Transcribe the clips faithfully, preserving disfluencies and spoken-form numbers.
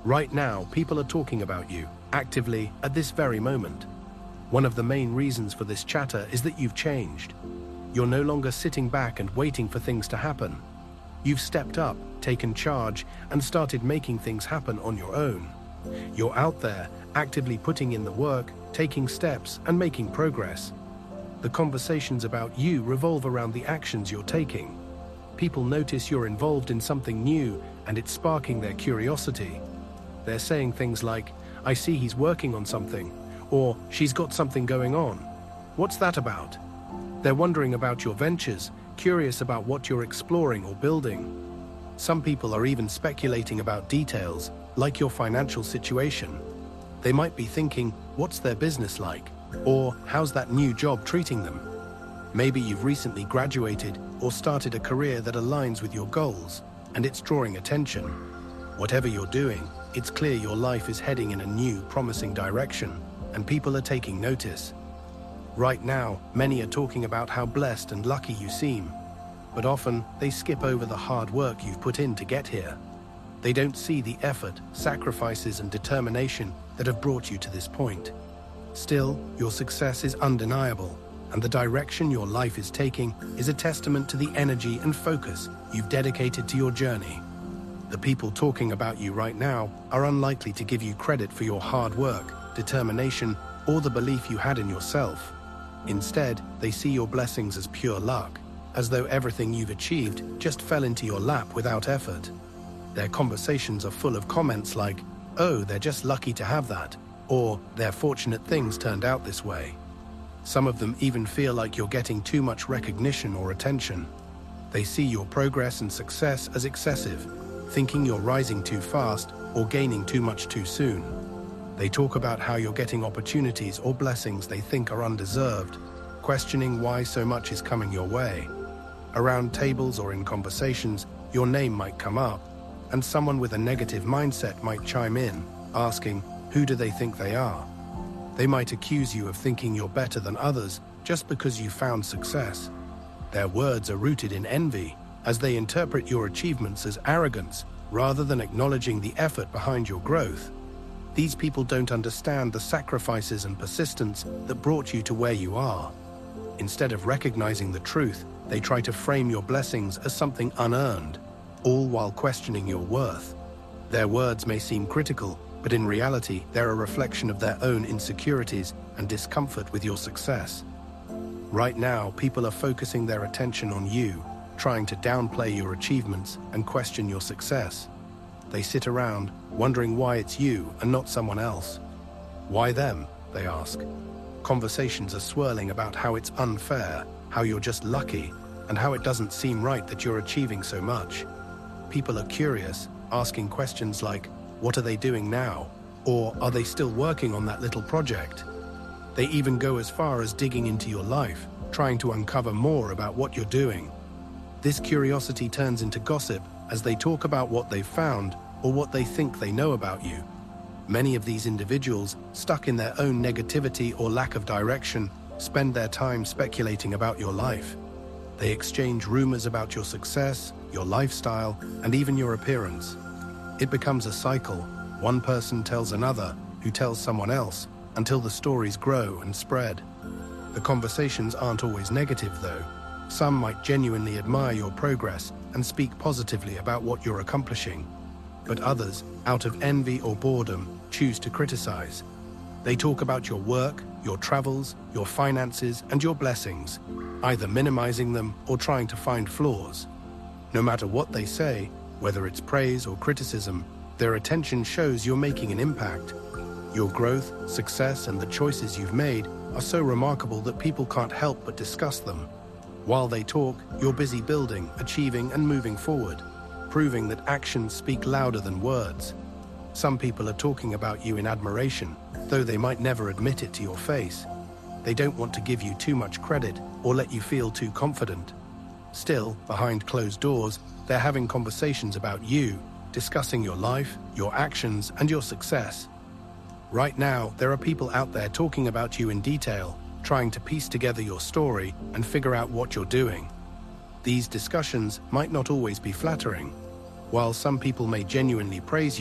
Right now, people are talking about you, actively, at this very moment. One of the main reasons for this chatter is that you've changed. You're no longer sitting back and waiting for things to happen. You've stepped up, taken charge, and started making things happen on your own. You're out there, actively putting in the work, taking steps, and making progress. The conversations about you revolve around the actions you're taking. People notice you're involved in something new, and it's sparking their curiosity. They're saying things like, "I see he's working on something," or "She's got something going on. What's that about?" They're wondering about your ventures, curious about what you're exploring or building. Some people are even speculating about details, like your financial situation. They might be thinking, "What's their business like?" Or "How's that new job treating them?" Maybe you've recently graduated or started a career that aligns with your goals, and it's drawing attention. Whatever you're doing, it's clear your life is heading in a new, promising direction, and people are taking notice. Right now, many are talking about how blessed and lucky you seem, but often they skip over the hard work you've put in to get here. They don't see the effort, sacrifices, and determination that have brought you to this point. Still, your success is undeniable, and the direction your life is taking is a testament to the energy and focus you've dedicated to your journey. The people talking about you right now are unlikely to give you credit for your hard work, determination, or the belief you had in yourself. Instead, they see your blessings as pure luck, as though everything you've achieved just fell into your lap without effort. Their conversations are full of comments like, "Oh, they're just lucky to have that," or "They're fortunate things turned out this way." Some of them even feel like you're getting too much recognition or attention. They see your progress and success as excessive, thinking you're rising too fast or gaining too much too soon. They talk about how you're getting opportunities or blessings they think are undeserved, questioning why so much is coming your way. Around tables or in conversations, your name might come up, and someone with a negative mindset might chime in, asking, "Who do they think they are?" They might accuse you of thinking you're better than others just because you found success. Their words are rooted in envy, as they interpret your achievements as arrogance rather than acknowledging the effort behind your growth. These people don't understand the sacrifices and persistence that brought you to where you are. Instead of recognizing the truth, they try to frame your blessings as something unearned, all while questioning your worth. Their words may seem critical, but in reality, they're a reflection of their own insecurities and discomfort with your success. Right now, people are focusing their attention on you, trying to downplay your achievements and question your success. They sit around, wondering why it's you and not someone else. Why them, they ask. Conversations are swirling about how it's unfair, how you're just lucky, and how it doesn't seem right that you're achieving so much. People are curious, asking questions like, "What are they doing now?" Or "Are they still working on that little project?" They even go as far as digging into your life, trying to uncover more about what you're doing. This curiosity turns into gossip as they talk about what they've found or what they think they know about you. Many of these individuals, stuck in their own negativity or lack of direction, spend their time speculating about your life. They exchange rumors about your success, your lifestyle, and even your appearance. It becomes a cycle. One person tells another, who tells someone else, until the stories grow and spread. The conversations aren't always negative, though. Some might genuinely admire your progress and speak positively about what you're accomplishing. But others, out of envy or boredom, choose to criticize. They talk about your work, your travels, your finances, and your blessings, either minimizing them or trying to find flaws. No matter what they say, whether it's praise or criticism, their attention shows you're making an impact. Your growth, success, and the choices you've made are so remarkable that people can't help but discuss them. While they talk, you're busy building, achieving, and moving forward, proving that actions speak louder than words. Some people are talking about you in admiration, though they might never admit it to your face. They don't want to give you too much credit or let you feel too confident. Still, behind closed doors, they're having conversations about you, discussing your life, your actions, and your success. Right now, there are people out there talking about you in detail, trying to piece together your story and figure out what you're doing. These discussions might not always be flattering. While some people may genuinely praise you,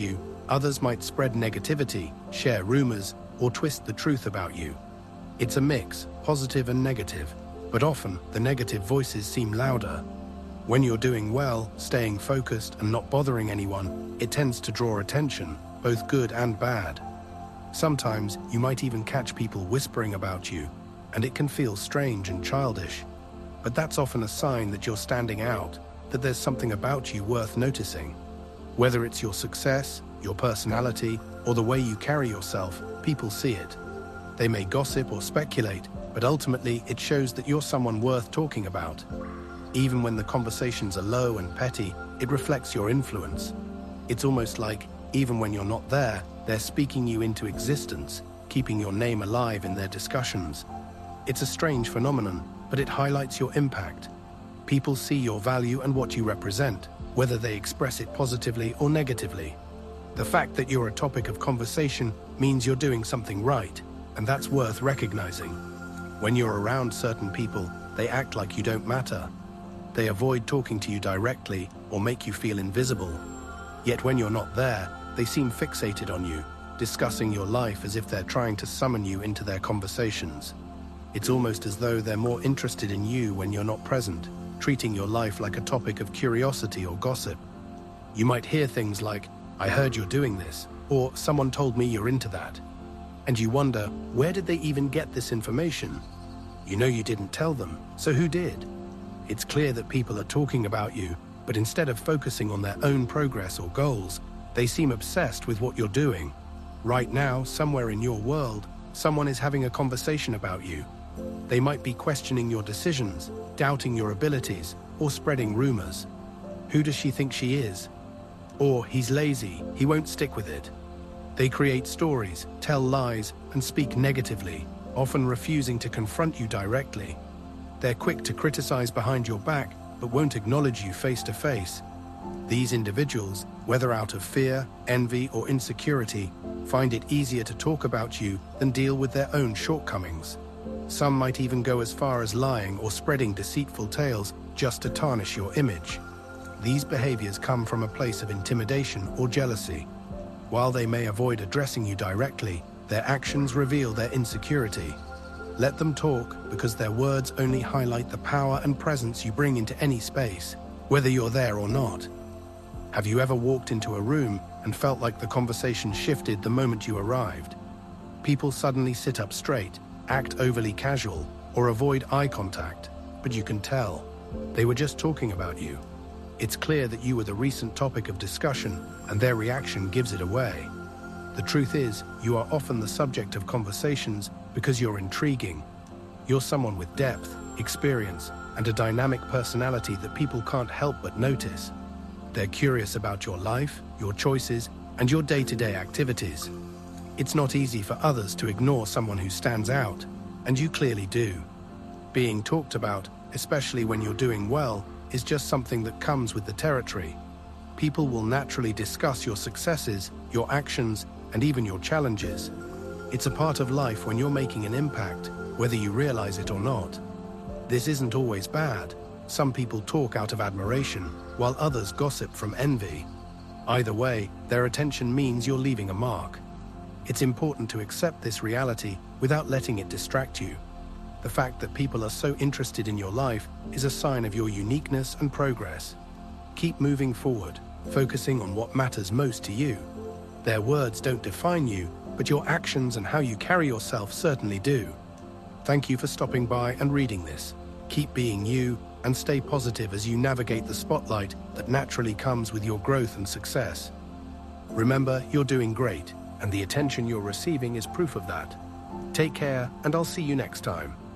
Others might spread negativity, share rumors, or twist the truth about you. It's a mix, positive and negative, but often the negative voices seem louder. When you're doing well, staying focused and not bothering anyone, it tends to draw attention, both good and bad. Sometimes you might even catch people whispering about you, and it can feel strange and childish. But that's often a sign that you're standing out, that there's something about you worth noticing. Whether it's your success, your personality, or the way you carry yourself, people see it. They may gossip or speculate, but ultimately it shows that you're someone worth talking about. Even when the conversations are low and petty, it reflects your influence. It's almost like, even when you're not there, they're speaking you into existence, keeping your name alive in their discussions. It's a strange phenomenon, but it highlights your impact. People see your value and what you represent, whether they express it positively or negatively. The fact that you're a topic of conversation means you're doing something right, and that's worth recognizing. When you're around certain people, they act like you don't matter. They avoid talking to you directly or make you feel invisible. Yet when you're not there, they seem fixated on you, discussing your life as if they're trying to summon you into their conversations. It's almost as though they're more interested in you when you're not present, treating your life like a topic of curiosity or gossip. You might hear things like, "I heard you're doing this," or "Someone told me you're into that." And you wonder, where did they even get this information? You know you didn't tell them, so who did? It's clear that people are talking about you, but instead of focusing on their own progress or goals, they seem obsessed with what you're doing. Right now, somewhere in your world, someone is having a conversation about you. They might be questioning your decisions, doubting your abilities, or spreading rumors. Who does she think she is? Or, "He's lazy, he won't stick with it." They create stories, tell lies, and speak negatively, often refusing to confront you directly. They're quick to criticize behind your back, but won't acknowledge you face to face. These individuals, whether out of fear, envy, or insecurity, find it easier to talk about you than deal with their own shortcomings. Some might even go as far as lying or spreading deceitful tales just to tarnish your image. These behaviors come from a place of intimidation or jealousy. While they may avoid addressing you directly, their actions reveal their insecurity. Let them talk, because their words only highlight the power and presence you bring into any space, whether you're there or not. Have you ever walked into a room and felt like the conversation shifted the moment you arrived? People suddenly sit up straight, act overly casual, or avoid eye contact, but you can tell. They were just talking about you. It's clear that you were the recent topic of discussion, and their reaction gives it away. The truth is, you are often the subject of conversations because you're intriguing. You're someone with depth, experience, and a dynamic personality that people can't help but notice. They're curious about your life, your choices, and your day-to-day activities. It's not easy for others to ignore someone who stands out, and you clearly do. Being talked about, especially when you're doing well, is just something that comes with the territory. People will naturally discuss your successes, your actions, and even your challenges. It's a part of life when you're making an impact, whether you realize it or not. This isn't always bad. Some people talk out of admiration, while others gossip from envy. Either way, their attention means you're leaving a mark. It's important to accept this reality without letting it distract you. The fact that people are so interested in your life is a sign of your uniqueness and progress. Keep moving forward, focusing on what matters most to you. Their words don't define you, but your actions and how you carry yourself certainly do. Thank you for stopping by and reading this. Keep being you and stay positive as you navigate the spotlight that naturally comes with your growth and success. Remember, you're doing great, and the attention you're receiving is proof of that. Take care, and I'll see you next time.